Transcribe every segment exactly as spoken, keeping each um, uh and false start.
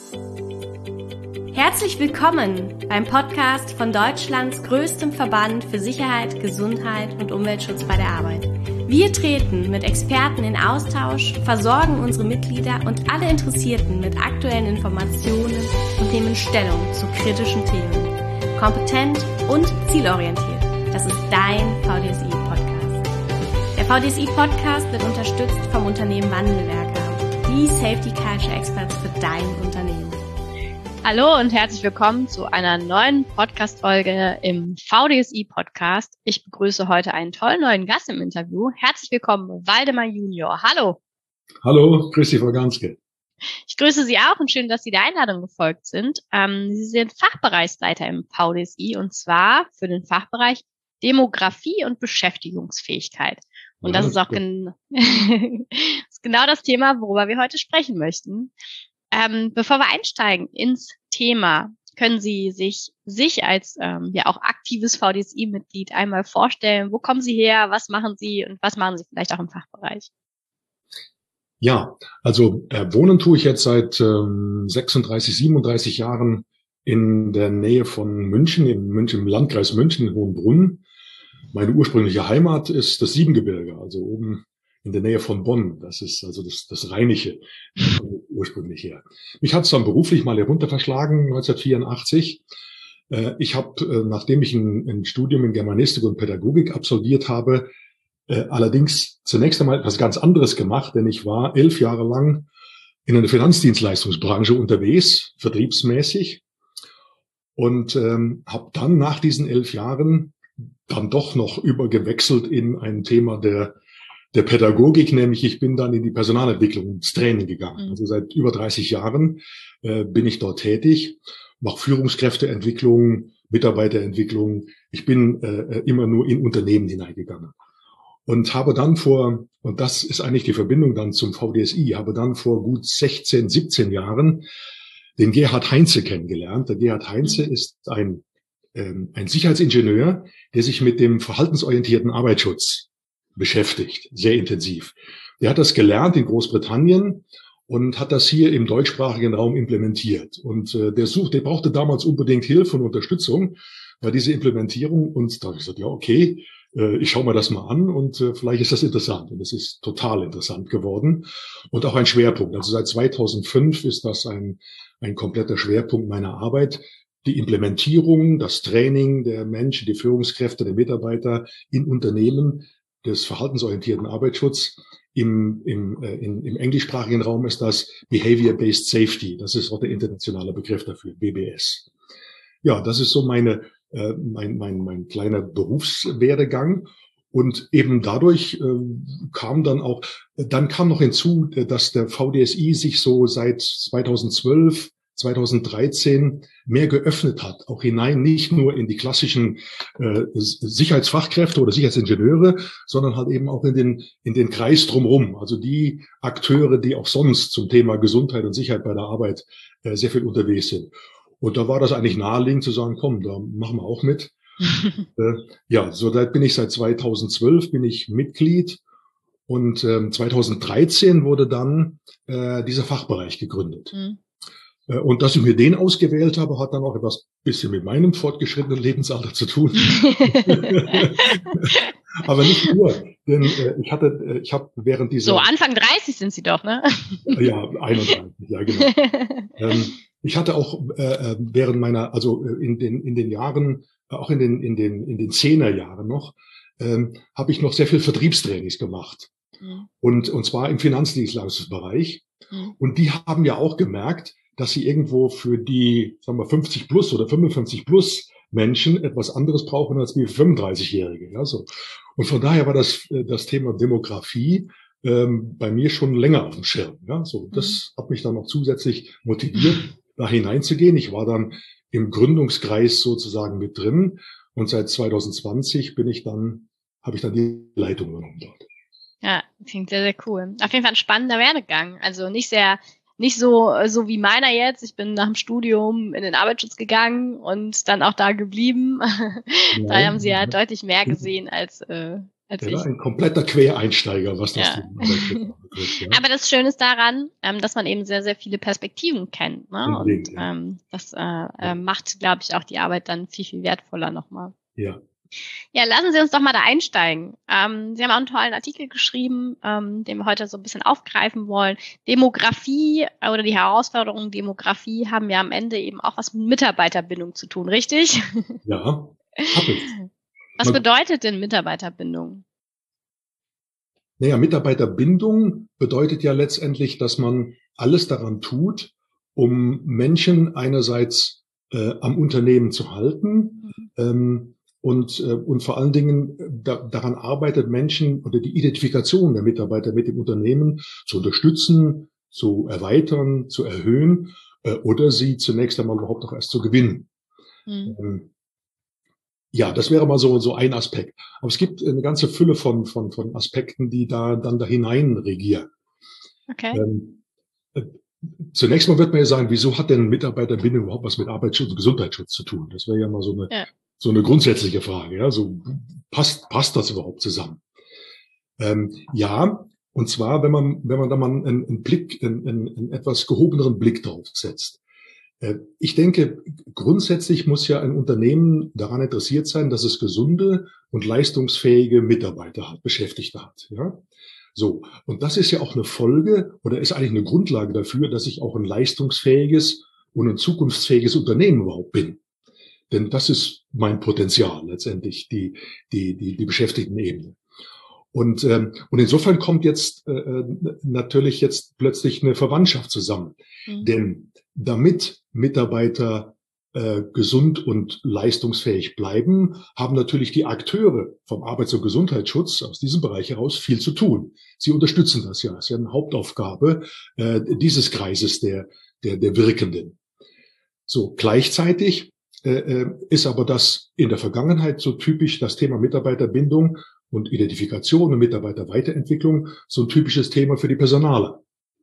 Herzlich willkommen beim Podcast von Deutschlands größtem Verband für Sicherheit, Gesundheit und Umweltschutz bei der Arbeit. Wir treten mit Experten in Austausch, versorgen unsere Mitglieder und alle Interessierten mit aktuellen Informationen und nehmen Stellung zu kritischen Themen. Kompetent und zielorientiert. Das ist dein V D S I-Podcast. Der V D S I-Podcast wird unterstützt vom Unternehmen Wandelwerker, die Safety Culture Experts für dein Unternehmen. Hallo und herzlich willkommen zu einer neuen Podcast-Folge im V D S I-Podcast. Ich begrüße heute einen tollen neuen Gast im Interview. Herzlich willkommen, Waldemar Junior. Hallo. Hallo, grüß dich, Frau Ganske. Ich grüße Sie auch und schön, dass Sie der Einladung gefolgt sind. Ähm, Sie sind Fachbereichsleiter im V D S I und zwar für den Fachbereich Demografie und Beschäftigungsfähigkeit. Und ja, das ist auch gen- ist genau das Thema, worüber wir heute sprechen möchten. Ähm, bevor wir einsteigen ins Thema, können Sie sich sich als ähm, ja auch aktives V D S I-Mitglied einmal vorstellen. Wo kommen Sie her? Was machen Sie und was machen Sie vielleicht auch im Fachbereich? Ja, also äh, wohnen tue ich jetzt seit ähm, sechsunddreißig, siebenunddreißig Jahren in der Nähe von München, in München, im Landkreis München, in Hohenbrunn. Meine ursprüngliche Heimat ist das Siebengebirge, also oben in der Nähe von Bonn. Das ist also das, das Rheinische ursprünglich her. Mich hat es dann beruflich mal herunter verschlagen, neunzehnhundertvierundachtzig. Äh, ich habe, äh, nachdem ich ein, ein Studium in Germanistik und Pädagogik absolviert habe, äh, allerdings zunächst einmal etwas ganz anderes gemacht, denn ich war elf Jahre lang in einer Finanzdienstleistungsbranche unterwegs, vertriebsmäßig, und ähm, habe dann nach diesen elf Jahren dann doch noch übergewechselt in ein Thema der der Pädagogik, nämlich ich bin dann in die Personalentwicklung, ins Training gegangen. Also seit über dreißig Jahren äh, bin ich dort tätig, mache Führungskräfteentwicklung, Mitarbeiterentwicklung. Ich bin äh, immer nur in Unternehmen hineingegangen und habe dann vor, und das ist eigentlich die Verbindung dann zum V D S I, habe dann vor gut sechzehn, siebzehn Jahren den Gerhard Heinze kennengelernt. Der Gerhard Heinze mhm. ist ein, ähm, ein Sicherheitsingenieur, der sich mit dem verhaltensorientierten Arbeitsschutz beschäftigt, sehr intensiv. Der hat das gelernt in Großbritannien und hat das hier im deutschsprachigen Raum implementiert. Und äh, der sucht, der brauchte damals unbedingt Hilfe und Unterstützung bei dieser Implementierung. Und da habe ich gesagt, ja, okay, äh, ich schaue mir das mal an und äh, vielleicht ist das interessant. Und es ist total interessant geworden und auch ein Schwerpunkt. Also seit zweitausendfünf ist das ein, ein kompletter Schwerpunkt meiner Arbeit. Die Implementierung, das Training der Menschen, die Führungskräfte, der Mitarbeiter in Unternehmen, des verhaltensorientierten Arbeitsschutz. Im, im, äh, in, im englischsprachigen Raum ist das Behavior-Based Safety. Das ist auch der internationale Begriff dafür, B B S. Ja, das ist so meine, äh, mein, mein, mein kleiner Berufswerdegang. Und eben dadurch äh, kam dann auch, dann kam noch hinzu, dass der V D S I sich so seit zweitausendzwölf, zweitausenddreizehn mehr geöffnet hat, auch hinein, nicht nur in die klassischen äh, Sicherheitsfachkräfte oder Sicherheitsingenieure, sondern halt eben auch in den in den Kreis drumherum, also die Akteure, die auch sonst zum Thema Gesundheit und Sicherheit bei der Arbeit äh, sehr viel unterwegs sind. Und da war das eigentlich naheliegend zu sagen, komm, da machen wir auch mit. äh, ja, so da bin ich seit zweitausendzwölf bin ich Mitglied und ähm, zweitausenddreizehn wurde dann äh, dieser Fachbereich gegründet. Mhm. Und dass ich mir den ausgewählt habe, hat dann auch etwas bisschen mit meinem fortgeschrittenen Lebensalter zu tun. Aber nicht nur, denn äh, ich hatte, ich habe während dieser... So, Anfang dreißig sind Sie doch, ne? Ja, einunddreißig, ja, genau. ähm, ich hatte auch äh, während meiner, also in den in den Jahren, auch in den in den in den Zehnerjahren noch, ähm, habe ich noch sehr viel Vertriebstrainings gemacht. Mhm. Und und zwar im Finanzdienstleistungsbereich. Mhm. Und die haben ja auch gemerkt, dass sie irgendwo für die, sagen wir, fünfzig plus oder fünfundfünfzig plus Menschen etwas anderes brauchen als wie fünfunddreißigjährige. Ja, so. Und von daher war das, das Thema Demografie ähm, bei mir schon länger auf dem Schirm. Ja, so. Das hat mich dann noch zusätzlich motiviert, da hineinzugehen. Ich war dann im Gründungskreis sozusagen mit drin und seit zweitausendzwanzig bin ich dann, habe ich dann die Leitung übernommen dort. Ja, klingt sehr, sehr cool. Auf jeden Fall ein spannender Werdegang. Also nicht sehr Nicht so so wie meiner jetzt. Ich bin nach dem Studium in den Arbeitsschutz gegangen und dann auch da geblieben. Ja. Da haben Sie ja deutlich mehr gesehen als äh, als ja, ich. ein kompletter Quereinsteiger, was das Ja. Thema betrifft. Ja. Aber das Schöne ist daran, ähm, dass man eben sehr, sehr viele Perspektiven kennt. Ne? Unbedingt, Und ja. ähm, das äh, äh, macht, glaube ich, auch die Arbeit dann viel, viel wertvoller nochmal. Ja. Ja, lassen Sie uns doch mal da einsteigen. Ähm, Sie haben auch einen tollen Artikel geschrieben, ähm, den wir heute so ein bisschen aufgreifen wollen. Demografie äh, oder die Herausforderungen Demografie haben ja am Ende eben auch was mit Mitarbeiterbindung zu tun, richtig? Ja, hab ich. Was Man- bedeutet denn Mitarbeiterbindung? Naja, Mitarbeiterbindung bedeutet ja letztendlich, dass man alles daran tut, um Menschen einerseits äh, am Unternehmen zu halten, Mhm. ähm, und, äh, und vor allen Dingen äh, da, daran arbeitet, Menschen oder die Identifikation der Mitarbeiter mit dem Unternehmen zu unterstützen, zu erweitern, zu erhöhen, äh, oder sie zunächst einmal überhaupt auch erst zu gewinnen. Mhm. Ähm, Ja, das wäre mal so, so ein Aspekt. Aber es gibt eine ganze Fülle von, von, von Aspekten, die da dann da hinein regieren. Okay. Ähm, äh, zunächst mal wird man ja sagen, wieso hat denn Mitarbeiterbindung überhaupt was mit Arbeitsschutz und Gesundheitsschutz zu tun? Das wäre ja mal so eine, Ja. so eine grundsätzliche Frage. Ja, so passt, passt das überhaupt zusammen? Ähm, ja, und zwar, wenn man, wenn man da mal einen, einen Blick, einen, einen, einen etwas gehobeneren Blick drauf setzt. Ich denke, grundsätzlich muss ja ein Unternehmen daran interessiert sein, dass es gesunde und leistungsfähige Mitarbeiter hat, Beschäftigte hat. Ja, so. Und das ist ja auch eine Folge oder ist eigentlich eine Grundlage dafür, dass ich auch ein leistungsfähiges und ein zukunftsfähiges Unternehmen überhaupt bin. Denn das ist mein Potenzial letztendlich, die, die, die, die Beschäftigtenebene. Und, ähm, und insofern kommt jetzt äh, natürlich jetzt plötzlich eine Verwandtschaft zusammen. Mhm. Denn damit Mitarbeiter äh, gesund und leistungsfähig bleiben, haben natürlich die Akteure vom Arbeits- und Gesundheitsschutz aus diesem Bereich heraus viel zu tun. Sie unterstützen das ja. Das ist ja eine Hauptaufgabe äh, dieses Kreises der, der, der Wirkenden. So, gleichzeitig äh, ist aber das in der Vergangenheit so typisch, das Thema Mitarbeiterbindung und Identifikation und Mitarbeiterweiterentwicklung, so ein typisches Thema für die Personaler.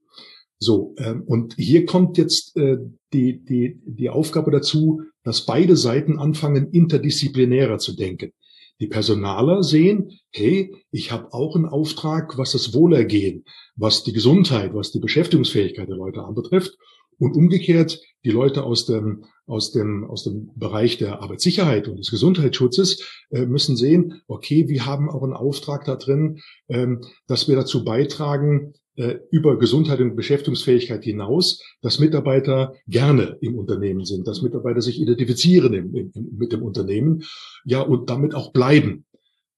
So, ähm, und hier kommt jetzt äh, die, die, die Aufgabe dazu, dass beide Seiten anfangen, interdisziplinärer zu denken. Die Personaler sehen, hey, ich habe auch einen Auftrag, was das Wohlergehen, was die Gesundheit, was die Beschäftigungsfähigkeit der Leute anbetrifft. Und umgekehrt, die Leute aus dem, aus dem, aus dem Bereich der Arbeitssicherheit und des Gesundheitsschutzes äh, müssen sehen, okay, wir haben auch einen Auftrag da drin, ähm, dass wir dazu beitragen, äh, über Gesundheit und Beschäftigungsfähigkeit hinaus, dass Mitarbeiter gerne im Unternehmen sind, dass Mitarbeiter sich identifizieren im, im, mit dem Unternehmen, ja, und damit auch bleiben.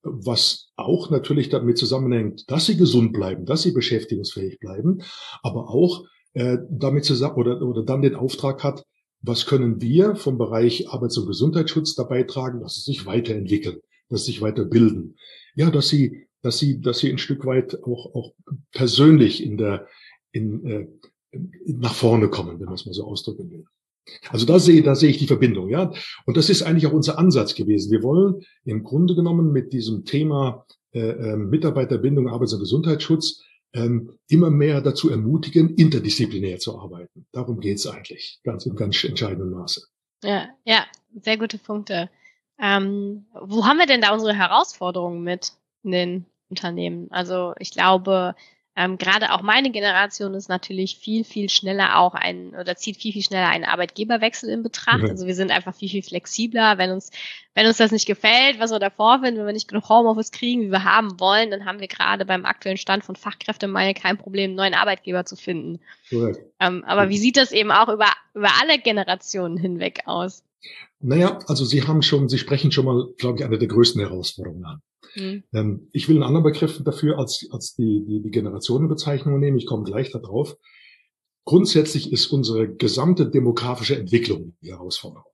Was auch natürlich damit zusammenhängt, dass sie gesund bleiben, dass sie beschäftigungsfähig bleiben, aber auch äh, damit zusammen oder, oder dann den Auftrag hat, was können wir vom Bereich Arbeits- und Gesundheitsschutz dabei tragen, dass sie sich weiterentwickeln, dass sie sich weiterbilden. Ja, dass sie, dass sie, dass sie ein Stück weit auch, auch persönlich in der, in, äh, nach vorne kommen, wenn man es mal so ausdrücken will. Also da sehe, da sehe ich die Verbindung, ja. Und das ist eigentlich auch unser Ansatz gewesen. Wir wollen im Grunde genommen mit diesem Thema äh, äh, Mitarbeiterbindung, Arbeits- und Gesundheitsschutz ähm, immer mehr dazu ermutigen, interdisziplinär zu arbeiten. Darum geht's eigentlich, ganz im ganz entscheidenden Maße. Ja, ja, sehr gute Punkte. Ähm, wo haben wir denn da unsere Herausforderungen mit in den Unternehmen? Also ich glaube, ähm, gerade auch meine Generation ist natürlich viel, viel schneller auch ein oder zieht viel, viel schneller einen Arbeitgeberwechsel in Betracht. Mhm. Also wir sind einfach viel, viel flexibler. Wenn uns, wenn uns das nicht gefällt, was wir davor finden, wenn wir nicht genug Homeoffice kriegen, wie wir haben wollen, dann haben wir gerade beim aktuellen Stand von Fachkräftemangel kein Problem, einen neuen Arbeitgeber zu finden. Correct. Ähm, aber wie sieht das eben auch über, über alle Generationen hinweg aus? Naja, also Sie haben schon, Sie sprechen schon mal, glaube ich, eine der größten Herausforderungen an. Hm. Ähm, ich will einen anderen Begriff dafür als, als die, die, die Generationenbezeichnung nehmen. Ich komme gleich darauf. Grundsätzlich ist unsere gesamte demografische Entwicklung die Herausforderung.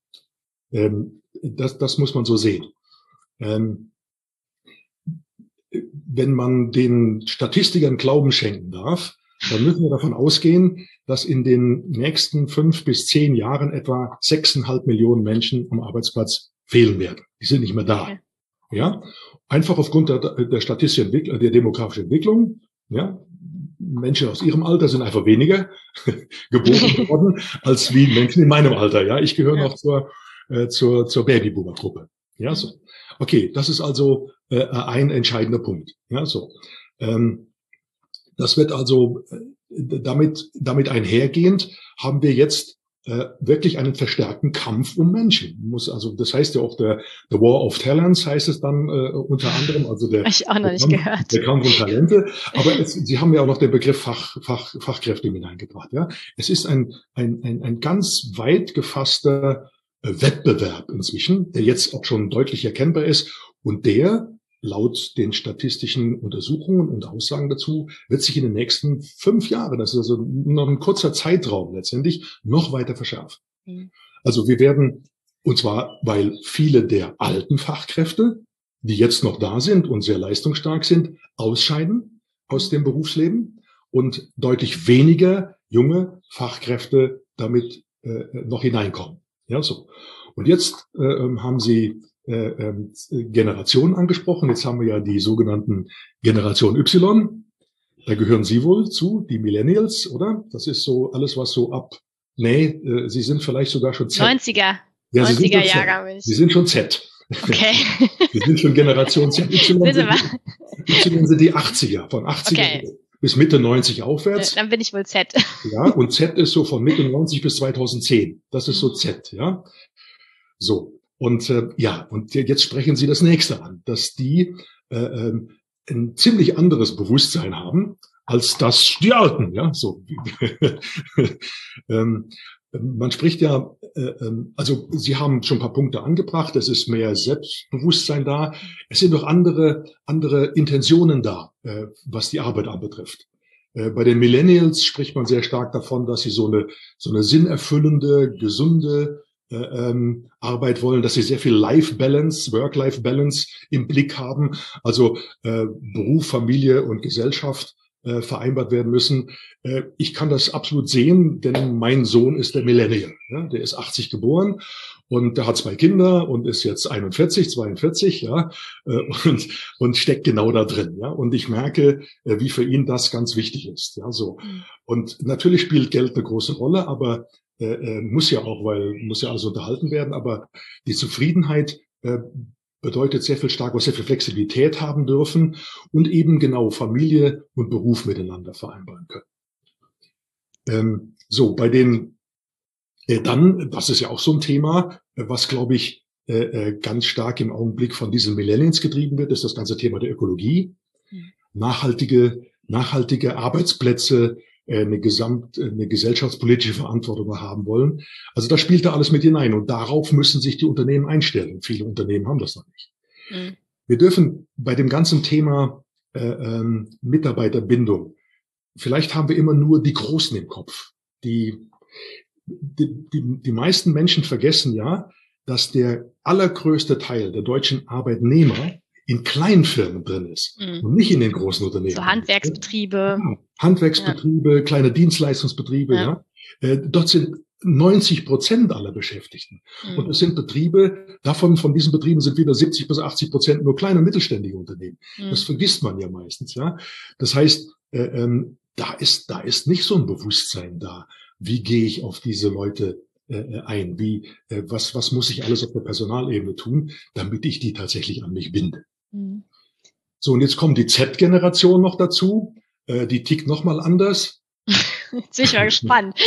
Ähm, das, das muss man so sehen. Ähm, wenn man den Statistikern Glauben schenken darf, dann müssen wir davon ausgehen, dass in den nächsten fünf bis zehn Jahren etwa sechseinhalb Millionen Menschen am Arbeitsplatz fehlen werden. Die sind nicht mehr da. Okay. Ja, einfach aufgrund der, der statistischen Entwicklung, der demografischen Entwicklung. Ja, Menschen aus ihrem Alter sind einfach weniger geboren worden als wie Menschen in meinem Alter. Ja, ich gehöre Ja. noch zur äh, zur zur Babyboomer-Gruppe. Ja, so. Okay, das ist also äh, ein entscheidender Punkt. Ja, so. Ähm, das wird also äh, damit, damit einhergehend haben wir jetzt äh, wirklich einen verstärkten Kampf um Menschen. Muss also, das heißt ja auch der, der War of Talents heißt es dann äh, unter anderem, also der, ich auch noch nicht der, Kampf, gehört. der Kampf um Talente. Aber es, Sie haben ja auch noch den Begriff Fach, Fach, Fachkräfte hineingebracht. Ja, es ist ein ein ein, ein ganz weit gefasster äh, Wettbewerb inzwischen, der jetzt auch schon deutlich erkennbar ist und der laut den statistischen Untersuchungen und Aussagen dazu wird sich in den nächsten fünf Jahren, das ist also noch ein kurzer Zeitraum letztendlich, noch weiter verschärfen. Mhm. Also wir werden, und zwar, weil viele der alten Fachkräfte, die jetzt noch da sind und sehr leistungsstark sind, ausscheiden aus dem Berufsleben und deutlich weniger junge Fachkräfte damit äh, noch hineinkommen. Ja, so. Und jetzt äh, haben Sie Äh, äh, Generation angesprochen. Jetzt haben wir ja die sogenannten Generation Y. Da gehören Sie wohl zu, die Millennials, oder? Das ist so alles, was so ab, nee, äh, Sie sind vielleicht sogar schon Z. neunziger. Ja, neunziger Jahrgang bin ich. Sie sind schon Z. Okay. Sie sind schon Generation Z. Y, Bitte sind, y sind die achtziger, von achtziger okay. bis Mitte neunzig aufwärts. Dann bin ich wohl Z. Ja, und Z ist so von Mitte neunzig bis zweitausendzehn. Das ist so Z, ja. So. Und äh, ja, und jetzt sprechen Sie das nächste an, dass die äh, äh, ein ziemlich anderes Bewusstsein haben als das die Alten, ja, so. ähm, man spricht ja, äh, also Sie haben schon ein paar Punkte angebracht, es ist mehr Selbstbewusstsein da, es sind noch andere andere Intentionen da, äh, was die Arbeit anbetrifft. Äh, bei den Millennials spricht man sehr stark davon, dass sie so eine so eine sinnerfüllende, gesunde Ähm, Arbeit wollen, dass sie sehr viel Life-Balance, Work-Life-Balance im Blick haben, also äh, Beruf, Familie und Gesellschaft äh, vereinbart werden müssen. Äh, ich kann das absolut sehen, denn mein Sohn ist der Millennial. Ja? Der ist achtzig geboren und der hat zwei Kinder und ist jetzt einundvierzig, zweiundvierzig, ja, äh, und und steckt genau da drin, ja. Und ich merke, äh, wie für ihn das ganz wichtig ist, ja, so. Und natürlich spielt Geld eine große Rolle, aber Äh, muss ja auch, weil muss ja alles unterhalten werden, aber die Zufriedenheit äh, bedeutet sehr viel stark, sehr viel Flexibilität haben dürfen und eben genau Familie und Beruf miteinander vereinbaren können. Ähm, so, bei den äh, dann, das ist ja auch so ein Thema, was glaube ich äh, äh, ganz stark im Augenblick von diesen Millennials getrieben wird, ist das ganze Thema der Ökologie, mhm. nachhaltige, nachhaltige Arbeitsplätze, eine gesamt, eine gesellschaftspolitische Verantwortung haben wollen. Also da spielt da alles mit hinein und darauf müssen sich die Unternehmen einstellen. Viele Unternehmen haben das noch nicht. Mhm. Wir dürfen bei dem ganzen Thema äh, ähm, Mitarbeiterbindung, vielleicht haben wir immer nur die Großen im Kopf. Die, die, die, die meisten Menschen vergessen ja, dass der allergrößte Teil der deutschen Arbeitnehmer in kleinen Firmen drin ist mhm. und nicht in den großen Unternehmen. So Handwerksbetriebe. Ja, Handwerksbetriebe, ja. kleine Dienstleistungsbetriebe, ja. ja. Äh, dort sind neunzig Prozent aller Beschäftigten. Mhm. Und es sind Betriebe, davon, von diesen Betrieben sind wieder siebzig bis achtzig Prozent nur kleine und mittelständige Unternehmen. Mhm. Das vergisst man ja meistens, ja. Das heißt, äh, ähm, da ist, da ist nicht so ein Bewusstsein da. Wie gehe ich auf diese Leute äh, ein? Wie, äh, was, was muss ich alles auf der Personalebene tun, damit ich die tatsächlich an mich binde? So, und jetzt kommt die Z-Generation noch dazu. Äh, die tickt noch mal anders. Jetzt bin ich mal gespannt.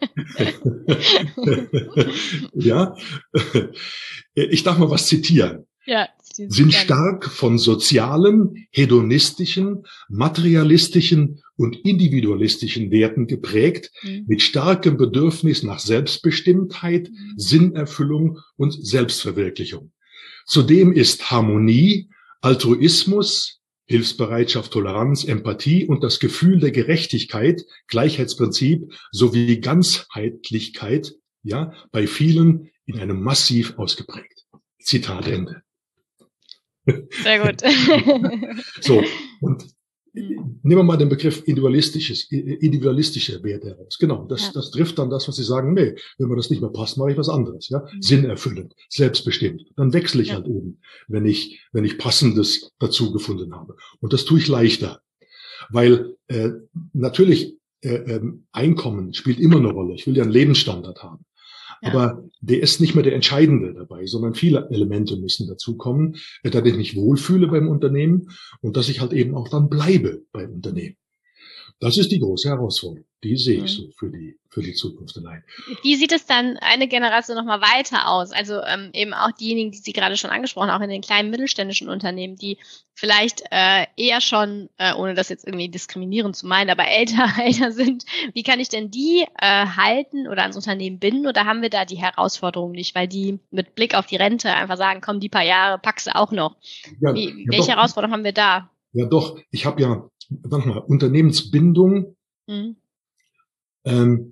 Ja, ich darf mal was zitieren. Ja, sind stark von sozialen, hedonistischen, materialistischen und individualistischen Werten geprägt, mhm. mit starkem Bedürfnis nach Selbstbestimmtheit, mhm. Sinnerfüllung und Selbstverwirklichung. Zudem ist Harmonie, Altruismus, Hilfsbereitschaft, Toleranz, Empathie und das Gefühl der Gerechtigkeit, Gleichheitsprinzip sowie Ganzheitlichkeit, ja, bei vielen in einem massiv ausgeprägt. Zitat Ende. Sehr gut. So, und nehmen wir mal den Begriff individualistisches, individualistische Werte heraus. Genau, das, ja. das trifft dann das, was Sie sagen, nee, wenn mir das nicht mehr passt, mache ich was anderes, ja. Mhm. Sinnerfüllend, selbstbestimmt. Dann wechsle ich ja. halt eben, wenn ich, wenn ich Passendes dazu gefunden habe. Und das tue ich leichter. Weil, äh, natürlich, äh, äh, Einkommen spielt immer eine Rolle. Ich will ja einen Lebensstandard haben. Ja. Aber der ist nicht mehr der Entscheidende dabei, sondern viele Elemente müssen dazukommen, dass ich mich wohlfühle beim Unternehmen und dass ich halt eben auch dann bleibe beim Unternehmen. Das ist die große Herausforderung. Die sehe ich so für die, für die Zukunft allein. Wie sieht es dann eine Generation noch mal weiter aus? Also ähm, eben auch diejenigen, die Sie gerade schon angesprochen haben, auch in den kleinen mittelständischen Unternehmen, die vielleicht äh, eher schon, äh, ohne das jetzt irgendwie diskriminierend zu meinen, aber älter, älter sind. Wie kann ich denn die äh, halten oder ans Unternehmen binden? Oder haben wir da die Herausforderung nicht, weil die mit Blick auf die Rente einfach sagen, komm, die paar Jahre packst du auch noch. Ja, Wie, ja, welche doch. Herausforderung haben wir da? Ja doch, ich habe ja, sag mal, Unternehmensbindung. Mhm. Ähm,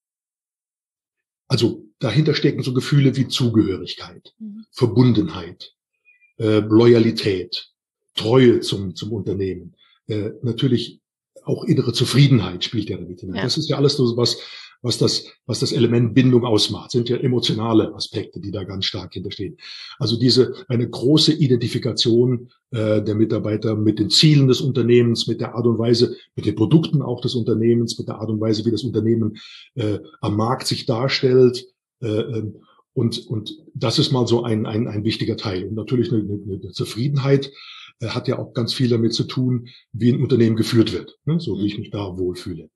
also dahinter stecken so Gefühle wie Zugehörigkeit, mhm. Verbundenheit, äh, Loyalität, Treue zum, zum Unternehmen. Äh, natürlich auch innere Zufriedenheit spielt ja damit hinein. Ja. Das ist ja alles so was, was das, was das Element Bindung ausmacht. Sind ja emotionale Aspekte, die da ganz stark hinterstehen. Also diese, eine große Identifikation äh, der Mitarbeiter mit den Zielen des Unternehmens, mit der Art und Weise, mit den Produkten auch des Unternehmens, mit der Art und Weise, wie das Unternehmen äh, am Markt sich darstellt. Äh, und, und das ist mal so ein, ein, ein wichtiger Teil. Und natürlich eine, eine, eine Zufriedenheit äh, hat ja auch ganz viel damit zu tun, wie ein Unternehmen geführt wird, ne? So wie ich mich da wohlfühle.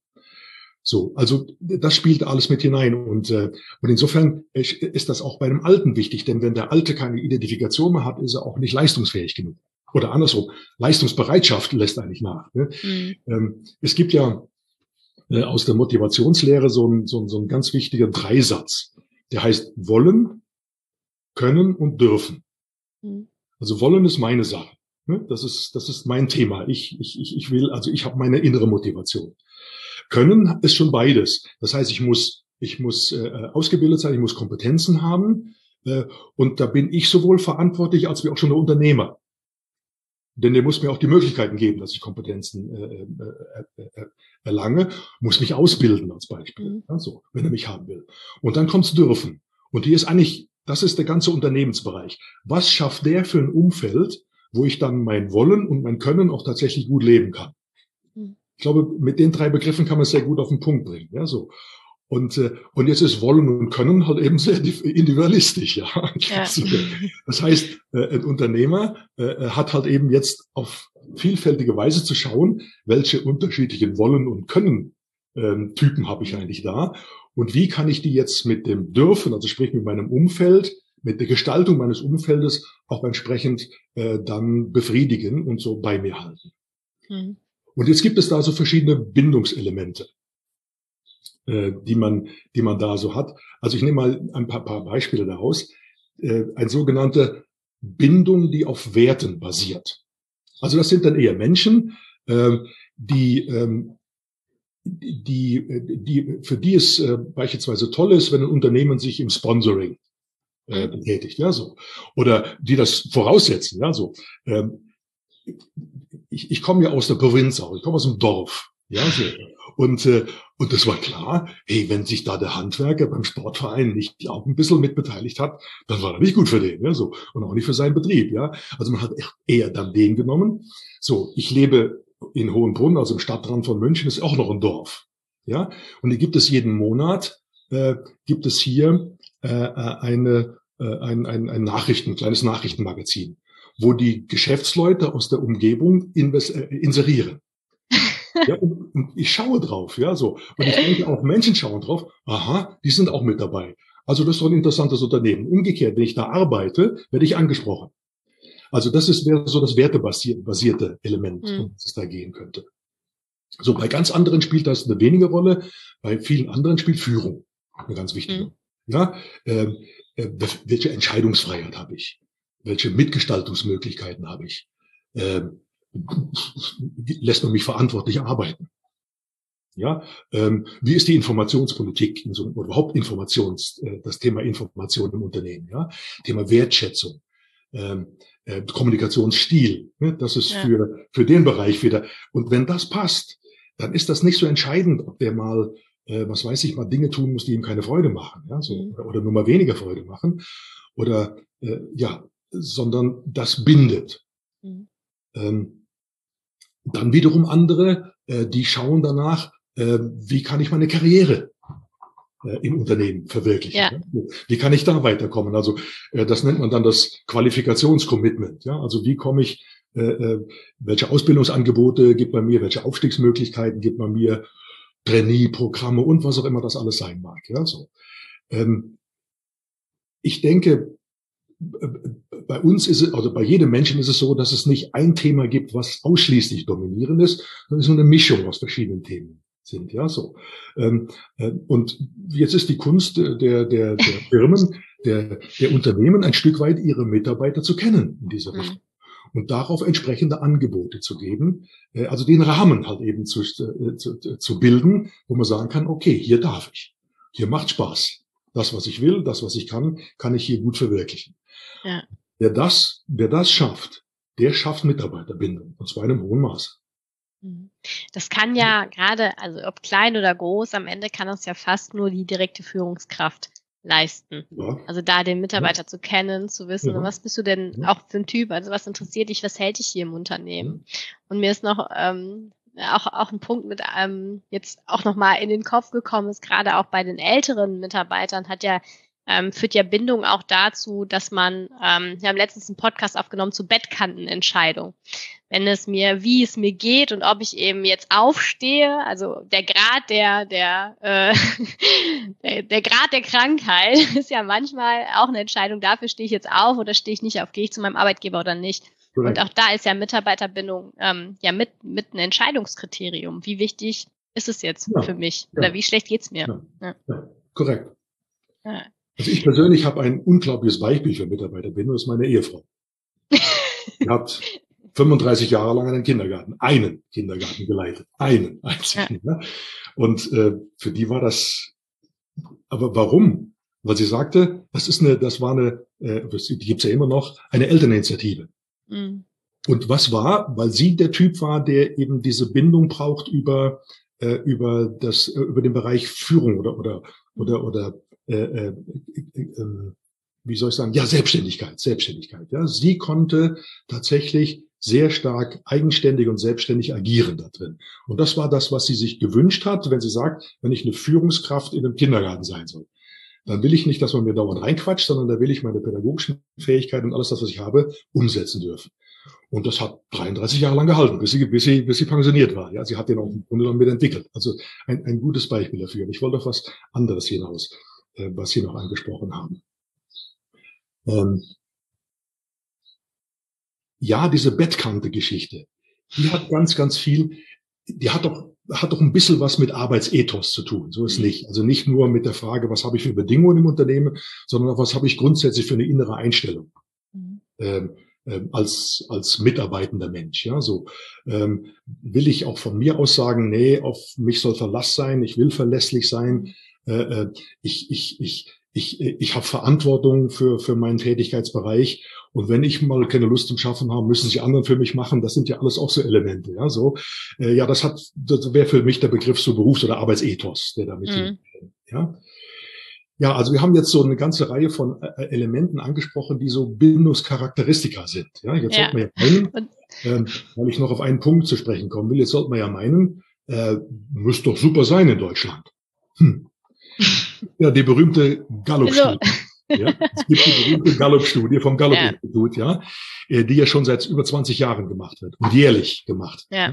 So, also das spielt alles mit hinein und äh, und insofern ist das auch bei einem Alten wichtig, denn wenn der Alte keine Identifikation mehr hat, ist er auch nicht leistungsfähig genug. Oder andersrum, Leistungsbereitschaft lässt eigentlich nach. Ne? Mhm. Ähm, es gibt ja äh, aus der Motivationslehre so ein, so, ein, so ein ganz wichtiger Dreisatz, der heißt wollen, können und dürfen. Mhm. Also wollen ist meine Sache. Ne? Das ist das ist mein Thema. Ich ich ich, ich will, also ich habe meine innere Motivation. Können ist schon beides. Das heißt, ich muss, ich muss äh, ausgebildet sein, ich muss Kompetenzen haben. Äh, und da bin ich sowohl verantwortlich als wie auch schon der Unternehmer. Denn der muss mir auch die Möglichkeiten geben, dass ich Kompetenzen äh, äh, äh, erlange, muss mich ausbilden als Beispiel, mhm. also, wenn er mich haben will. Und dann kommt's dürfen. Und hier ist eigentlich, das ist der ganze Unternehmensbereich. Was schafft der für ein Umfeld, wo ich dann mein Wollen und mein Können auch tatsächlich gut leben kann? Mhm. Ich glaube, mit den drei Begriffen kann man es sehr gut auf den Punkt bringen. Ja, so. Und, äh, und jetzt ist Wollen und Können halt eben sehr individualistisch. Ja. ja. So, das heißt, äh, ein Unternehmer äh, hat halt eben jetzt auf vielfältige Weise zu schauen, welche unterschiedlichen Wollen und Können ähm, Typen habe ich eigentlich da und wie kann ich die jetzt mit dem Dürfen, also sprich mit meinem Umfeld, mit der Gestaltung meines Umfeldes auch entsprechend äh, dann befriedigen und so bei mir halten. Mhm. Und jetzt gibt es da so verschiedene Bindungselemente, äh, die man, die man da so hat. Also ich nehme mal ein paar, paar Beispiele daraus. Äh, ein sogenannte Bindung, die auf Werten basiert. Also das sind dann eher Menschen, äh, die, ähm, die, die, für die es äh, beispielsweise toll ist, wenn ein Unternehmen sich im Sponsoring äh, betätigt, ja so, oder die das voraussetzen, ja so. Ähm, Ich, ich komme ja aus der Provinz auch, ich komme aus dem Dorf, ja so. Und äh, und das war klar, hey, wenn sich da der Handwerker beim Sportverein nicht auch ein bisschen mitbeteiligt hat, dann war er nicht gut für den, ja so, und auch nicht für seinen Betrieb, ja. Also man hat echt eher dann den genommen. So, ich lebe in Hohenbrunn, also im Stadtrand von München, ist auch noch ein Dorf, ja. Und hier gibt es jeden Monat äh, gibt es hier äh, eine äh, ein, ein ein Nachrichten, ein kleines Nachrichtenmagazin, wo die Geschäftsleute aus der Umgebung invest, äh, inserieren. Ja, und, und ich schaue drauf, ja, so. Und ich denke auch, Menschen schauen drauf, aha, die sind auch mit dabei. Also das ist doch ein interessantes Unternehmen. Umgekehrt, wenn ich da arbeite, werde ich angesprochen. Also das ist, wäre so das wertebasierte Element, mhm. um das es da gehen könnte. So, bei ganz anderen spielt das eine wenige Rolle, bei vielen anderen spielt Führung eine ganz wichtige. Mhm. Ja, äh, äh, welche Entscheidungsfreiheit habe ich? Welche Mitgestaltungsmöglichkeiten habe ich? Ähm, lässt man mich verantwortlich arbeiten? Ja, ähm, wie ist die Informationspolitik in so oder überhaupt Informations, äh, das Thema Information im Unternehmen? Ja, Thema Wertschätzung, ähm, äh, Kommunikationsstil. Ne? Das ist ja. für für den Bereich wieder. Und wenn das passt, dann ist das nicht so entscheidend, ob der mal äh, was weiß ich mal Dinge tun muss, die ihm keine Freude machen, ja, so mhm. oder, oder nur mal weniger Freude machen oder äh, ja. sondern das bindet. Mhm. Ähm, dann wiederum andere, äh, die schauen danach, äh, wie kann ich meine Karriere äh, im Unternehmen verwirklichen. Ja. Ja? Wie kann ich da weiterkommen? Also äh, das nennt man dann das Qualifikationscommitment. Ja? Also wie komme ich, äh, äh, welche Ausbildungsangebote gibt man mir, welche Aufstiegsmöglichkeiten gibt man mir, Trainee-Programme und was auch immer das alles sein mag. Ja, so. Ähm, ich denke, bei uns ist es, also bei jedem Menschen ist es so, dass es nicht ein Thema gibt, was ausschließlich dominierend ist, sondern es ist so eine Mischung aus verschiedenen Themen sind, ja, so. Ähm, äh, und jetzt ist die Kunst der, der, der Firmen, der, der Unternehmen ein Stück weit ihre Mitarbeiter zu kennen in dieser Richtung. Mhm. Und darauf entsprechende Angebote zu geben, äh, also den Rahmen halt eben zu, äh, zu, zu bilden, wo man sagen kann, okay, hier darf ich, hier macht Spaß. Das, was ich will, das, was ich kann, kann ich hier gut verwirklichen. Ja. Wer das, wer das schafft, der schafft Mitarbeiterbindung, und zwar in einem hohen Maße. Das kann ja gerade, also ob klein oder groß, am Ende kann das ja fast nur die direkte Führungskraft leisten. Ja. Also da den Mitarbeiter ja. zu kennen, zu wissen, ja. was bist du denn ja. auch für ein Typ, also was interessiert dich, was hält dich hier im Unternehmen? Ja. Und mir ist noch ähm, auch auch ein Punkt mit ähm, jetzt auch nochmal in den Kopf gekommen ist, gerade auch bei den älteren Mitarbeitern hat ja Ähm, führt ja Bindung auch dazu, dass man, ähm, wir haben letztens einen Podcast aufgenommen zu Bettkantenentscheidung. Wenn es mir, wie es mir geht und ob ich eben jetzt aufstehe, also der Grad der, der, äh, der, der Grad der Krankheit ist ja manchmal auch eine Entscheidung, dafür stehe ich jetzt auf oder stehe ich nicht auf, gehe ich zu meinem Arbeitgeber oder nicht. Correct. Und auch da ist ja Mitarbeiterbindung ähm, ja mit, mit ein Entscheidungskriterium. Wie wichtig ist es jetzt ja. für mich? Oder ja. wie schlecht geht's mir? Ja. Ja. Ja. Korrekt. Ja. Also ich persönlich habe ein unglaubliches Beispiel für Mitarbeiterbindung, das ist meine Ehefrau. Die hat fünfunddreißig Jahre lang einen Kindergarten, einen Kindergarten geleitet, einen einzigen. Ja. Und äh, für die war das, aber warum? Weil sie sagte, das ist eine, das war eine, äh, die gibt's ja immer noch, eine Elterninitiative. Mhm. Und was war? Weil sie der Typ war, der eben diese Bindung braucht über äh, über das äh, über den Bereich Führung oder oder oder oder Äh, äh, äh, wie soll ich sagen, ja, Selbstständigkeit, Selbstständigkeit. Ja, sie konnte tatsächlich sehr stark eigenständig und selbstständig agieren da drin. Und das war das, was sie sich gewünscht hat, wenn sie sagt, wenn ich eine Führungskraft in einem Kindergarten sein soll, dann will ich nicht, dass man mir dauernd reinquatscht, sondern da will ich meine pädagogischen Fähigkeiten und alles das, was ich habe, umsetzen dürfen. Und das hat dreiunddreißig Jahre lang gehalten, bis sie, bis sie, bis sie pensioniert war. Ja, sie hat den auch im Grunde genommen mitentwickelt. Also ein, ein gutes Beispiel dafür. Und ich wollte auf was anderes hinaus, was Sie noch angesprochen haben. Ähm, ja, diese Bettkante-Geschichte, die hat ganz, ganz viel, die hat doch, hat doch ein bisschen was mit Arbeitsethos zu tun. So ist nicht. Also nicht nur mit der Frage, was habe ich für Bedingungen im Unternehmen, sondern auch, was habe ich grundsätzlich für eine innere Einstellung. Mhm. Ähm, ähm, als, als mitarbeitender Mensch, ja, so, ähm, will ich auch von mir aus sagen, nee, auf mich soll Verlass sein, ich will verlässlich sein, äh, ich, ich, ich, ich, ich habe Verantwortung für, für meinen Tätigkeitsbereich. Und wenn ich mal keine Lust zum Schaffen habe, müssen sich anderen für mich machen. Das sind ja alles auch so Elemente, ja, so. Äh, ja, das hat, das wäre für mich der Begriff so Berufs- oder Arbeitsethos, der damit, mhm. ja. Ja, also wir haben jetzt so eine ganze Reihe von äh, Elementen angesprochen, die so Bindungscharakteristika sind. Ja, jetzt ja. sollte man ja meinen, ähm, weil ich noch auf einen Punkt zu sprechen kommen will, jetzt sollte man ja meinen, äh, müsste doch super sein in Deutschland. Hm. Ja, die berühmte Gallup-Studie. Ja, es gibt die berühmte Gallup-Studie vom Gallup-Institut, ja, die ja schon seit über zwanzig Jahren gemacht wird und jährlich gemacht. Ja.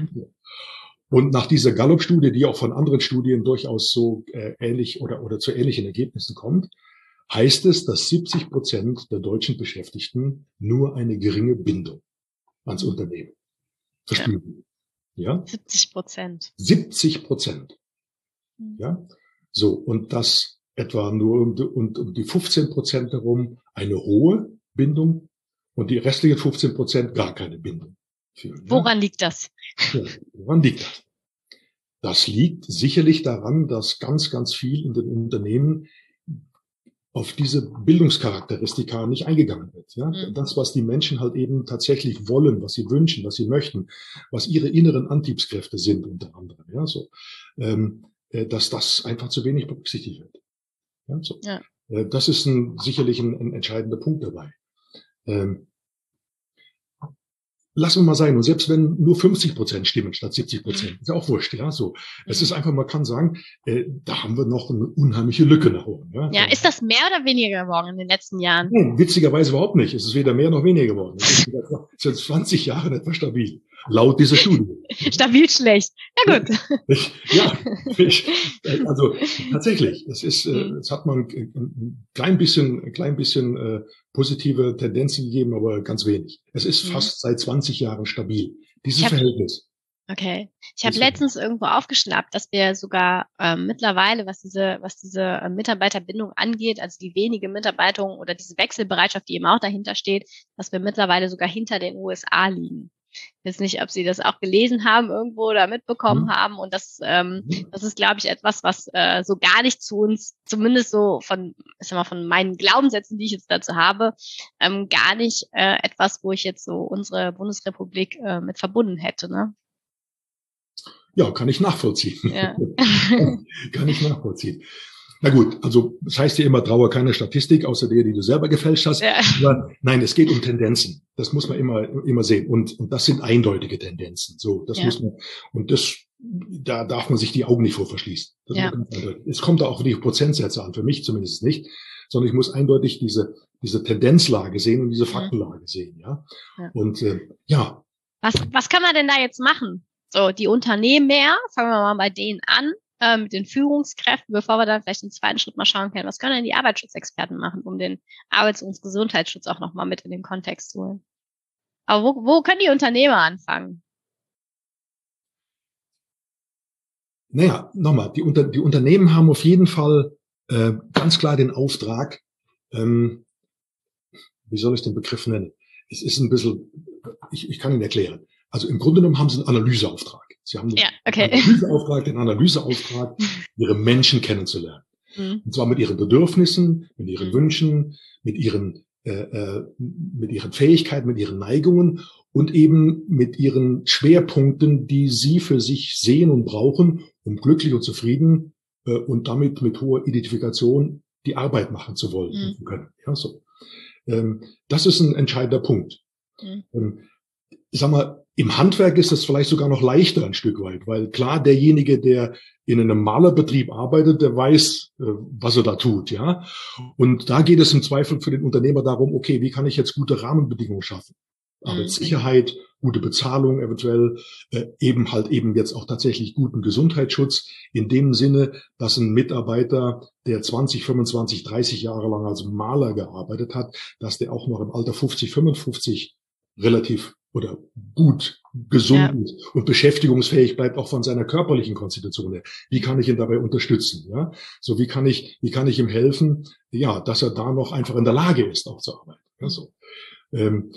Und nach dieser Gallup-Studie, die auch von anderen Studien durchaus so äh, ähnlich oder oder zu ähnlichen Ergebnissen kommt, heißt es, dass siebzig Prozent der deutschen Beschäftigten nur eine geringe Bindung ans Unternehmen verspüren. Ja. ja? siebzig Prozent. siebzig Prozent. Ja. So, und das etwa nur um die, und, um die fünfzehn Prozent herum eine hohe Bindung und die restlichen fünfzehn Prozent gar keine Bindung führen. Woran ja? liegt das? Ja, woran liegt das? Das liegt sicherlich daran, dass ganz, ganz viel in den Unternehmen auf diese Bildungscharakteristika nicht eingegangen wird. Ja? Mhm. Das, was die Menschen halt eben tatsächlich wollen, was sie wünschen, was sie möchten, was ihre inneren Antriebskräfte sind unter anderem. Ja, so. Ähm, dass das einfach zu wenig berücksichtigt wird. Ja, so. Ja. Das ist ein, sicherlich ein, ein entscheidender Punkt dabei. Ähm, lassen wir mal sein. Und selbst wenn nur fünfzig Prozent stimmen statt siebzig Prozent, mhm. ist ja auch wurscht, ja, so. Es ist einfach, man kann sagen, äh, da haben wir noch eine unheimliche Lücke nach oben. Ja, ja, ist das mehr oder weniger geworden in den letzten Jahren? Nein, witzigerweise überhaupt nicht. Es ist weder mehr noch weniger geworden. Es ist seit zwanzig Jahren etwa stabil. Laut dieser Studie. Stabil schlecht. Ja, gut. Ich, ja, ich, also tatsächlich, es ist, äh, es hat man ein, ein klein bisschen, ein klein bisschen äh, positive Tendenzen gegeben, aber ganz wenig. Es ist mhm. fast seit zwanzig Jahren stabil. Dieses hab, Verhältnis. Okay. Ich habe letztens irgendwo aufgeschnappt, dass wir sogar ähm, mittlerweile, was diese, was diese äh, Mitarbeiterbindung angeht, also die wenige Mitarbeiterung oder diese Wechselbereitschaft, die eben auch dahinter steht, dass wir mittlerweile sogar hinter den U S A liegen. Ich weiß nicht, ob Sie das auch gelesen haben irgendwo oder mitbekommen mhm. haben. Und das, ähm, das ist, glaube ich, etwas, was äh, so gar nicht zu uns, zumindest so von, ich sag mal, von meinen Glaubenssätzen, die ich jetzt dazu habe, ähm, gar nicht äh, etwas, wo ich jetzt so unsere Bundesrepublik äh, mit verbunden hätte, ne? Ja, kann ich nachvollziehen. Ja. Kann ich nachvollziehen. Na gut, also das heißt ja immer, traue keine Statistik, außer der, die du selber gefälscht hast. Ja. Aber nein, es geht um Tendenzen. Das muss man immer immer sehen. Und, und das sind eindeutige Tendenzen. So, das ja. muss man. Und das, da darf man sich die Augen nicht vor verschließen. Das ja. Es kommt da auch die Prozentsätze an, für mich zumindest nicht, sondern ich muss eindeutig diese diese Tendenzlage sehen und diese Faktenlage ja. sehen. Ja. ja. Und äh, ja. Was was kann man denn da jetzt machen? So, die Unternehmer, fangen wir mal bei denen an. Äh, mit den Führungskräften, bevor wir dann vielleicht im zweiten Schritt mal schauen können, was können denn die Arbeitsschutzexperten machen, um den Arbeits- und Gesundheitsschutz auch nochmal mit in den Kontext zu holen. Aber wo, wo können die Unternehmer anfangen? Naja, nochmal, die, Unter, die Unternehmen haben auf jeden Fall äh, ganz klar den Auftrag, ähm, wie soll ich den Begriff nennen? Es ist ein bisschen, ich, ich kann ihn erklären. Also im Grunde genommen haben sie einen Analyseauftrag. Sie haben ja, okay. den Analyseauftrag, den Analyseauftrag, ihre Menschen kennenzulernen. Mhm. Und zwar mit ihren Bedürfnissen, mit ihren mhm. Wünschen, mit ihren, äh, äh, mit ihren Fähigkeiten, mit ihren Neigungen und eben mit ihren Schwerpunkten, die sie für sich sehen und brauchen, um glücklich und zufrieden äh, und damit mit hoher Identifikation die Arbeit machen zu wollen mhm. und können. Ja, so. Ähm, das ist ein entscheidender Punkt. Mhm. Ähm, ich sag mal, im Handwerk ist das vielleicht sogar noch leichter ein Stück weit, weil klar, derjenige, der in einem Malerbetrieb arbeitet, der weiß, was er da tut, ja. Und da geht es im Zweifel für den Unternehmer darum, okay, wie kann ich jetzt gute Rahmenbedingungen schaffen? Arbeitssicherheit, gute Bezahlung eventuell, äh, eben halt eben jetzt auch tatsächlich guten Gesundheitsschutz in dem Sinne, dass ein Mitarbeiter, der zwanzig, fünfundzwanzig, dreißig Jahre lang als Maler gearbeitet hat, dass der auch noch im Alter fünfzig, fünfundfünfzig relativ oder gut gesund ja. und beschäftigungsfähig bleibt, auch von seiner körperlichen Konstitution her. Wie kann ich ihn dabei unterstützen? Ja, so wie kann ich, wie kann ich ihm helfen? Ja, dass er da noch einfach in der Lage ist, auch zu arbeiten. Ja, so. Ähm,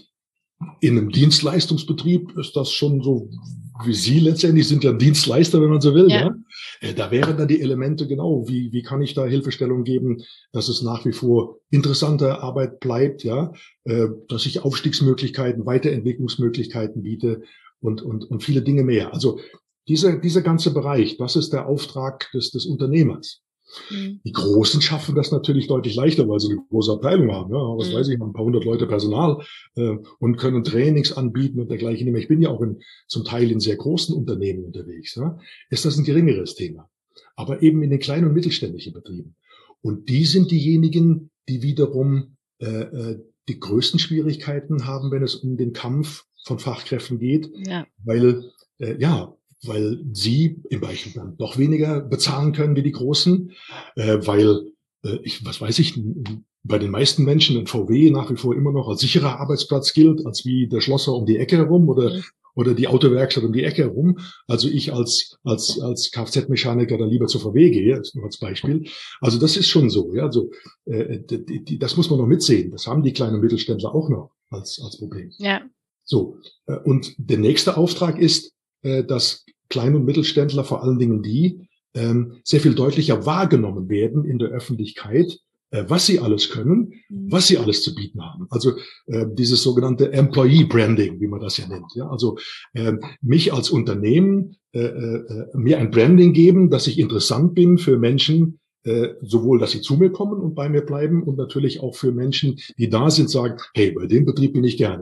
in einem Dienstleistungsbetrieb ist das schon so, wie Sie letztendlich sind ja Dienstleister, wenn man so will. Ja. Ja? Da wären dann die Elemente genau, wie, wie kann ich da Hilfestellung geben, dass es nach wie vor interessante Arbeit bleibt, ja, äh, dass ich Aufstiegsmöglichkeiten, Weiterentwicklungsmöglichkeiten biete und, und, und viele Dinge mehr. Also dieser, dieser ganze Bereich, das ist der Auftrag des, des Unternehmers. Mhm. Die Großen schaffen das natürlich deutlich leichter, weil sie eine große Abteilung haben. Ja, was mhm. weiß ich, haben ein paar hundert Leute Personal äh, und können Trainings anbieten und dergleichen. Ich bin ja auch in, zum Teil in sehr großen Unternehmen unterwegs. Ja, ist das ein geringeres Thema. Aber eben in den kleinen und mittelständischen Betrieben. Und die sind diejenigen, die wiederum äh, äh, die größten Schwierigkeiten haben, wenn es um den Kampf von Fachkräften geht. Ja. Weil, äh, ja, weil sie im Beispiel dann doch weniger bezahlen können wie die Großen, äh, weil, äh, ich, was weiß ich, bei den meisten Menschen ein V W nach wie vor immer noch als sicherer Arbeitsplatz gilt, als wie der Schlosser um die Ecke herum oder mhm. oder die Autowerkstatt um die Ecke herum. Also ich als als als Kfz-Mechaniker dann lieber zur V W gehe, nur als Beispiel. Also das ist schon so, ja. Also äh, die, die, das muss man noch mitsehen. Das haben die kleinen Mittelständler auch noch als als Problem. Ja. So äh, und der nächste Auftrag ist, dass Klein- und Mittelständler, vor allen Dingen die, ähm, sehr viel deutlicher wahrgenommen werden in der Öffentlichkeit, äh, was sie alles können, was sie alles zu bieten haben. Also äh, dieses sogenannte Employee Branding, wie man das ja nennt. Ja? Also äh, mich als Unternehmen, äh, äh, mir ein Branding geben, dass ich interessant bin für Menschen, äh, sowohl, dass sie zu mir kommen und bei mir bleiben und natürlich auch für Menschen, die da sind, sagen, hey, bei dem Betrieb bin ich gerne.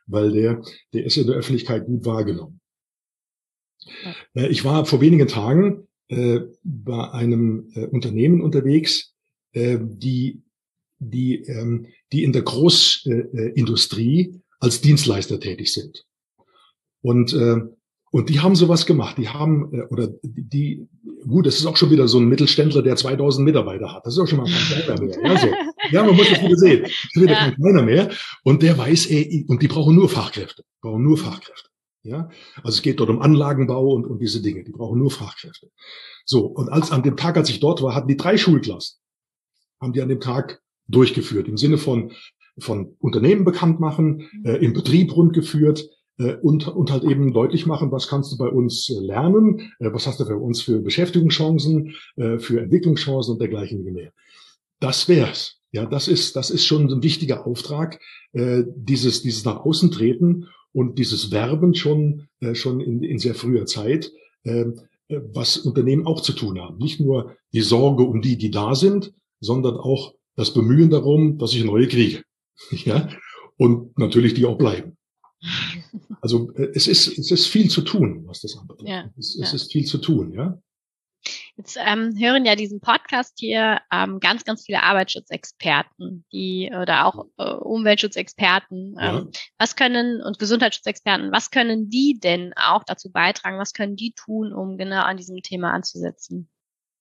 weil der, der ist in der Öffentlichkeit gut wahrgenommen. Ja. Ich war vor wenigen Tagen äh, bei einem äh, Unternehmen unterwegs, äh, die, die, ähm, die in der Großindustrie äh, als Dienstleister tätig sind. Und äh, Und die haben sowas gemacht. Die haben, oder die, gut, das ist auch schon wieder so ein Mittelständler, der zweitausend Mitarbeiter hat. Das ist auch schon mal kein kleiner mehr. Ja, so. Ja, man muss das wieder sehen. Das ist wieder ja. kein kleiner mehr. Und der weiß, ey, und die brauchen nur Fachkräfte. Brauchen nur Fachkräfte. Ja. Also es geht dort um Anlagenbau und, und diese Dinge. Die brauchen nur Fachkräfte. So. Und als, an dem Tag, als ich dort war, hatten die drei Schulklassen. Haben die an dem Tag durchgeführt. Im Sinne von, von Unternehmen bekannt machen, äh, im Betrieb rund geführt. Und, und halt eben deutlich machen, was kannst du bei uns lernen, was hast du für uns für Beschäftigungschancen, für Entwicklungschancen und dergleichen mehr. Das wär's. Ja, das ist, das ist schon ein wichtiger Auftrag, dieses, dieses nach außen treten und dieses Werben schon, schon in, in sehr früher Zeit, was Unternehmen auch zu tun haben. Nicht nur die Sorge um die, die da sind, sondern auch das Bemühen darum, dass ich neue kriege. Ja, und natürlich die auch bleiben. Also es ist es ist viel zu tun, was das anbetrifft. Ja, es, es ja. ist viel zu tun, ja. Jetzt ähm, hören ja diesen Podcast hier ähm, ganz, ganz viele Arbeitsschutzexperten, die oder auch äh, Umweltschutzexperten. Ähm, ja. Was können und Gesundheitsschutzexperten? Was können die denn auch dazu beitragen? Was können die tun, um genau an diesem Thema anzusetzen?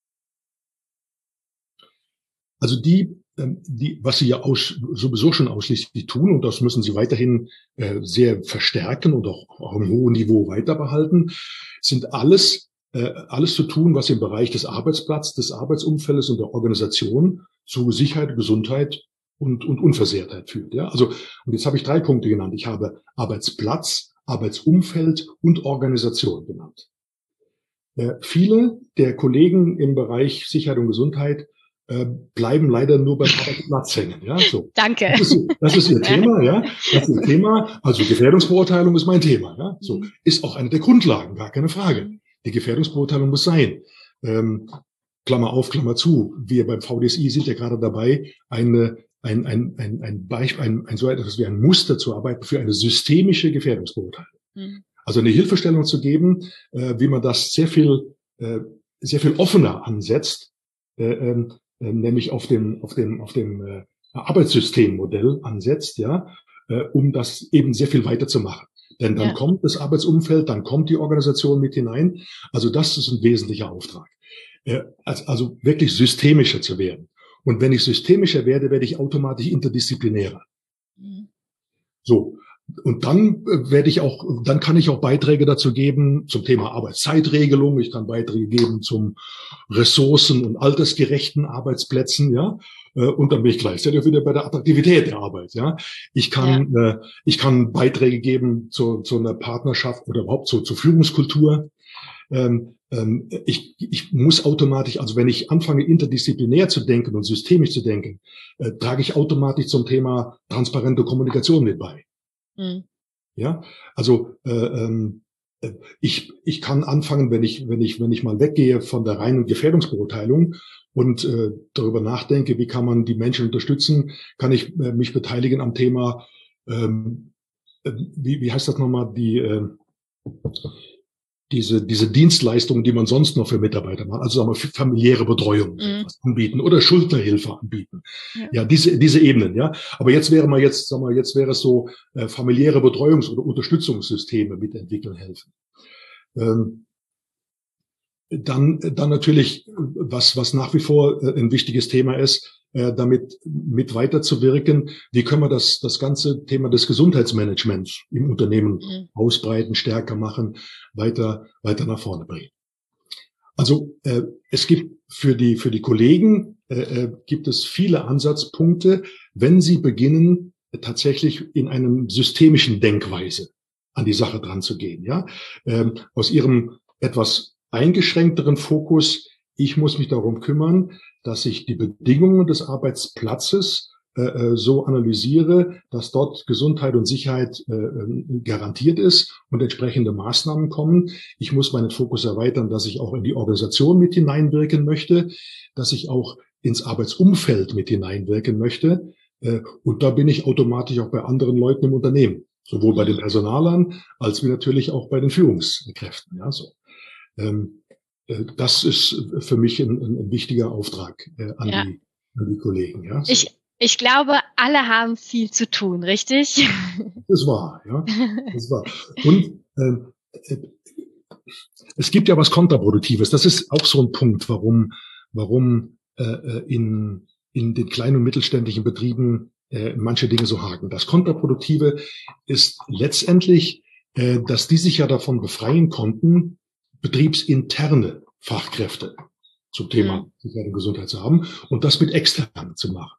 Also die, die, was sie ja aus, sowieso schon ausschließlich tun, und das müssen sie weiterhin äh, sehr verstärken und auch auf einem hohen Niveau weiter behalten, sind alles, äh, alles zu tun, was im Bereich des Arbeitsplatzes, des Arbeitsumfeldes und der Organisation zu Sicherheit, Gesundheit und, und Unversehrtheit führt. Ja, also, und jetzt habe ich drei Punkte genannt. Ich habe Arbeitsplatz, Arbeitsumfeld und Organisation genannt. Äh, viele der Kollegen im Bereich Sicherheit und Gesundheit bleiben leider nur beim Arbeitsplatz hängen. Ja, so. Danke. Das ist, das ist ihr Thema, ja. Das ist ihr Thema. Also Gefährdungsbeurteilung ist mein Thema, ja. So. Mhm. Ist auch eine der Grundlagen, gar keine Frage. Die Gefährdungsbeurteilung muss sein. Ähm, Klammer auf, Klammer zu. Wir beim V D S I sind ja gerade dabei, eine, ein, ein, ein, ein Beispiel, ein, ein so etwas wie ein Muster zu arbeiten für eine systemische Gefährdungsbeurteilung. Mhm. Also eine Hilfestellung zu geben, äh, wie man das sehr viel, äh, sehr viel offener ansetzt, äh, ähm, nämlich auf dem auf dem auf dem äh, Arbeitssystemmodell ansetzt, ja, äh, um das eben sehr viel weiter zu machen. Denn dann ja. kommt das Arbeitsumfeld, dann kommt die Organisation mit hinein. Also das ist ein wesentlicher Auftrag. Äh, also, also wirklich systemischer zu werden. Und wenn ich systemischer werde, werde ich automatisch interdisziplinärer. Mhm. So. Und dann werde ich auch, dann kann ich auch Beiträge dazu geben zum Thema Arbeitszeitregelung. Ich kann Beiträge geben zum ressourcen- und altersgerechten Arbeitsplätzen, ja. Und dann bin ich gleichzeitig wieder bei der Attraktivität der Arbeit, ja. Ich kann, ja. äh, ich kann Beiträge geben zu, zu einer Partnerschaft oder überhaupt zu, zur Führungskultur. Ähm, ähm, ich, ich muss automatisch, also wenn ich anfange, interdisziplinär zu denken und systemisch zu denken, äh, trage ich automatisch zum Thema transparente Kommunikation mit bei. Mhm. Ja, also äh, ähm, ich ich kann anfangen, wenn ich wenn ich wenn ich mal weggehe von der reinen Gefährdungsbeurteilung und äh, darüber nachdenke, wie kann man die Menschen unterstützen, kann ich äh, mich beteiligen am Thema, ähm, äh, wie wie heißt das nochmal, die äh, diese diese Dienstleistungen, die man sonst noch für Mitarbeiter macht, also sagen wir familiäre Betreuung mhm. anbieten oder Schuldnerhilfe anbieten. Ja. ja, diese diese Ebenen, ja. Aber jetzt wäre mal jetzt, sagen wir, jetzt wäre es so äh, familiäre Betreuungs- oder Unterstützungssysteme mitentwickeln helfen. Ähm, dann dann natürlich was was nach wie vor äh, ein wichtiges Thema ist, äh, damit mit weiterzuwirken. Wie können wir das das ganze Thema des Gesundheitsmanagements im Unternehmen mhm. ausbreiten, stärker machen, weiter weiter nach vorne bringen? Also äh, es gibt für die für die Kollegen äh, äh, gibt es viele Ansatzpunkte, wenn sie beginnen äh, tatsächlich in einem systemischen Denkweise an die Sache dran zu gehen. Ja, ähm, aus ihrem etwas eingeschränkteren Fokus, ich muss mich darum kümmern, dass ich die Bedingungen des Arbeitsplatzes äh, so analysiere, dass dort Gesundheit und Sicherheit äh, garantiert ist und entsprechende Maßnahmen kommen. Ich muss meinen Fokus erweitern, dass ich auch in die Organisation mit hineinwirken möchte, dass ich auch ins Arbeitsumfeld mit hineinwirken möchte. Äh, und da bin ich automatisch auch bei anderen Leuten im Unternehmen. Sowohl bei den Personalern als wie natürlich auch bei den Führungskräften. Ja, so. Ähm, äh, das ist für mich ein, ein, ein wichtiger Auftrag äh, an, ja. die, an die Kollegen. Ja, so. Ich Ich glaube, alle haben viel zu tun, richtig? Das war, ja. Das war. Und ähm, äh, es gibt ja was Kontraproduktives. Das ist auch so ein Punkt, warum, warum äh, in, in den kleinen und mittelständischen Betrieben äh, manche Dinge so haken. Das Kontraproduktive ist letztendlich, äh, dass die sich ja davon befreien konnten, betriebsinterne Fachkräfte zum Thema mhm. Sicherheit und Gesundheit zu haben und das mit externen zu machen.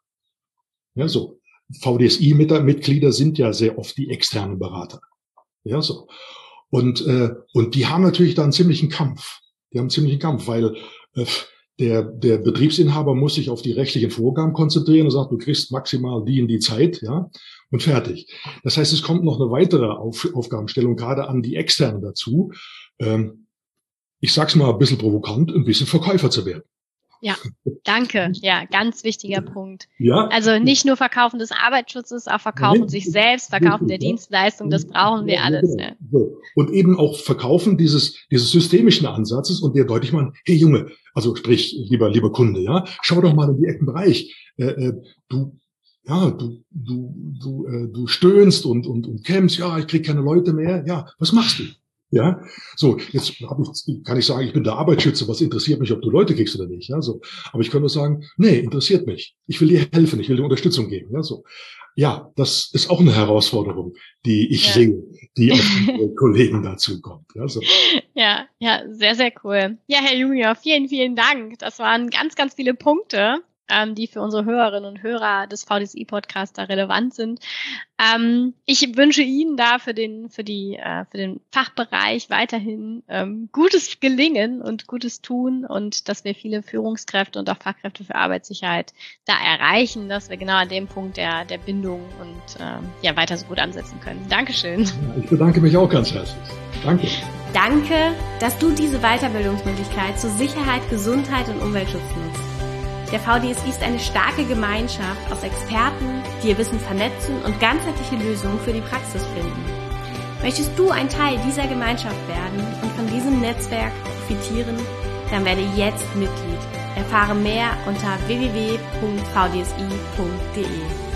Ja, so. V D S I-Mitglieder sind ja sehr oft die externen Berater. Ja, so. Und, äh, und die haben natürlich da einen ziemlichen Kampf. Die haben einen ziemlichen Kampf, weil äh, der, der Betriebsinhaber muss sich auf die rechtlichen Vorgaben konzentrieren und sagt, du kriegst maximal die in die Zeit, ja, und fertig. Das heißt, es kommt noch eine weitere Auf, Aufgabenstellung gerade an die Externen dazu. Ähm, ich sag's mal ein bisschen provokant, ein bisschen Verkäufer zu werden. Ja, danke. Ja, ganz wichtiger Punkt. Ja. Also nicht nur Verkaufen des Arbeitsschutzes, auch Verkaufen Nein. sich selbst, Verkaufen der Dienstleistung, das brauchen wir alles. Ja. Und eben auch Verkaufen dieses, dieses systemischen Ansatzes und der deutlich machen, hey Junge, also sprich, lieber, lieber Kunde, ja, schau doch mal in die Eckenbereich. Äh, äh, du, ja, du, du, du, äh, du stöhnst und, und, und kämpfst, ja, ich krieg keine Leute mehr, ja, was machst du? Ja, so, jetzt hab ich, kann ich sagen, ich bin der Arbeitsschützer, was interessiert mich, ob du Leute kriegst oder nicht, ja, so. Aber ich kann nur sagen, nee, interessiert mich. Ich will dir helfen, ich will dir Unterstützung geben, ja, so. Ja, das ist auch eine Herausforderung, die ich ja. sehe, die auf die Kollegen dazu kommt, ja, so. Ja, ja, sehr, sehr cool. Ja, Herr Junior, vielen, vielen Dank. Das waren ganz, ganz viele Punkte, ähm, die für unsere Hörerinnen und Hörer des V D S I-Podcasts da relevant sind. Ähm, ich wünsche Ihnen da für den, für die, äh, für den Fachbereich weiterhin ähm, gutes Gelingen und gutes Tun und dass wir viele Führungskräfte und auch Fachkräfte für Arbeitssicherheit da erreichen, dass wir genau an dem Punkt der, der Bindung und ähm, ja weiter so gut ansetzen können. Dankeschön. Ja, ich bedanke mich auch ganz herzlich. Danke. Danke, dass du diese Weiterbildungsmöglichkeit zur Sicherheit, Gesundheit und Umweltschutz nutzt. Der V D S I ist eine starke Gemeinschaft aus Experten, die ihr Wissen vernetzen und ganzheitliche Lösungen für die Praxis finden. Möchtest du ein Teil dieser Gemeinschaft werden und von diesem Netzwerk profitieren? Dann werde jetzt Mitglied. Erfahre mehr unter w w w punkt v d s i punkt d e.